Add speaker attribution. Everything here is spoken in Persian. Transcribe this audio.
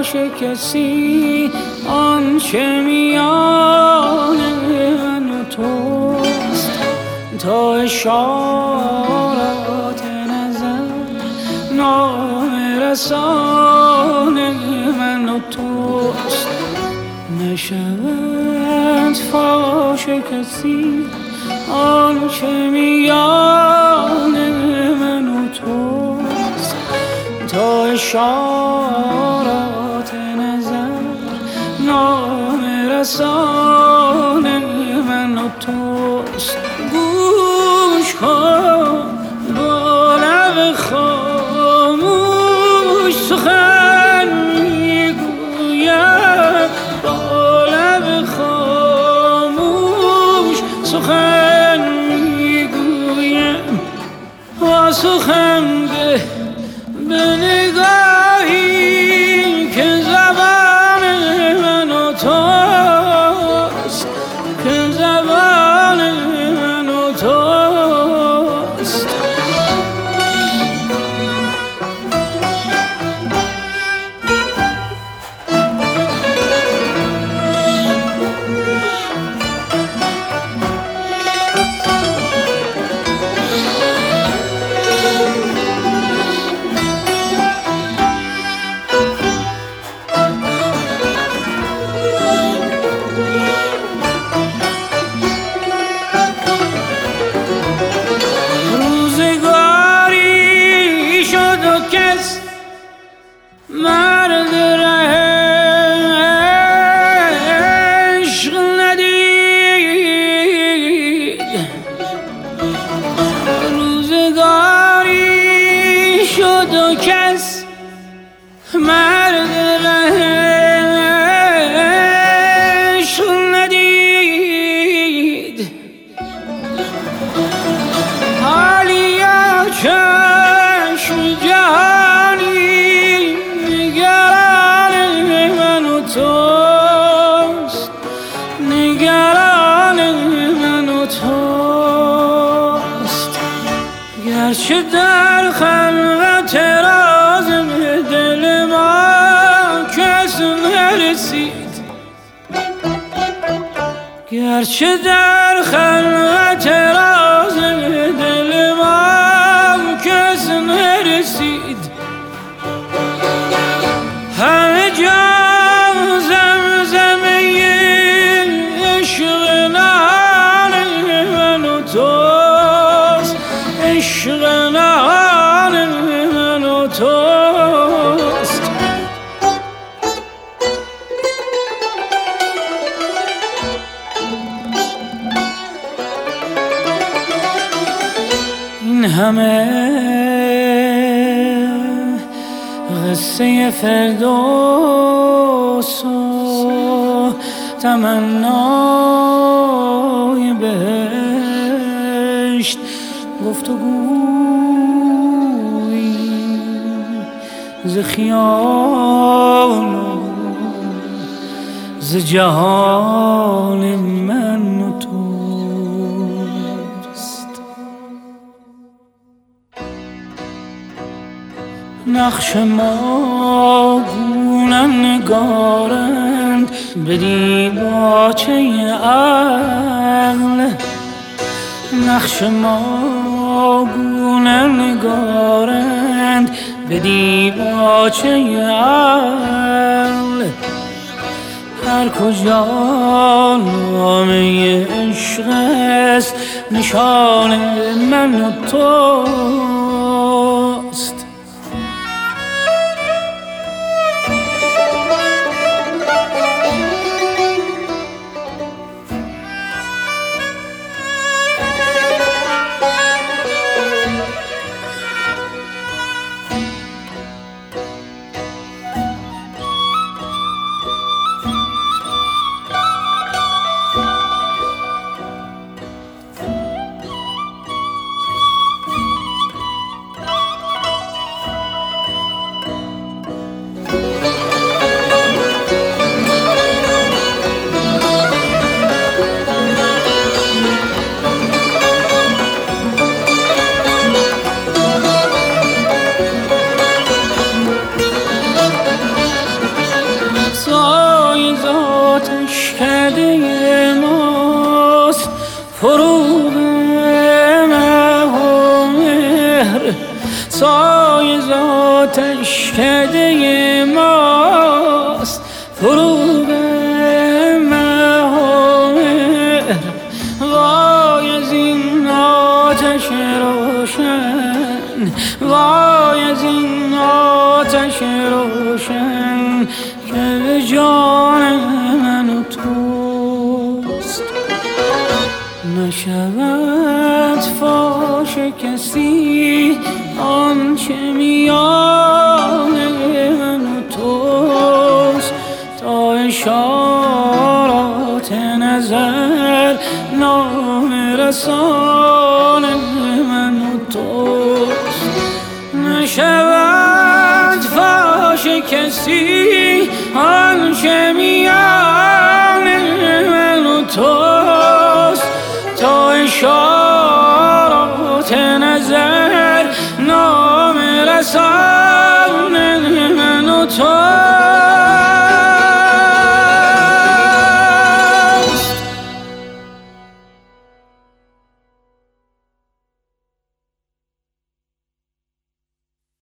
Speaker 1: فاش کسی آنچه میان من و توست تا اشارات نظر نامه رسان من و توست نشود فاش کسی آنچه میان من و توست تا اشارات نظر نامه رسان من و توست گوش کن با لب خاموش سخن میگویم با لب خاموش سخن میگویم با سخن به نگاهی که زبان من و توست که زبان من و توست مرد عشق ندید روزگاری شد و کس مرد عشق ندید حالیا چشم جهانی نگران من و توست گرچه در خلوت راز دل ما کس نرسید گرچه در خلوت راز دل ما کس نرسید همه جا عشق نهان من و توست این همه قصه فردوس و تمنای بهشت گفتگویی ز خیال و ز جهان من و توست نقش ما گونه نگارند به دیباچه عقل نقش ما گونه نگارند به دیباچه عقل هر کجا نامه عشق است نشان من و توست کرده ماست فروغ مهر. وای از این آتش روشن، وای از این آتش روشن که به جان من و توست. نشود فاش کسی آنچه میان من و توست، تا اشارات نظر نام رسان من و توست. نشود فاش کسی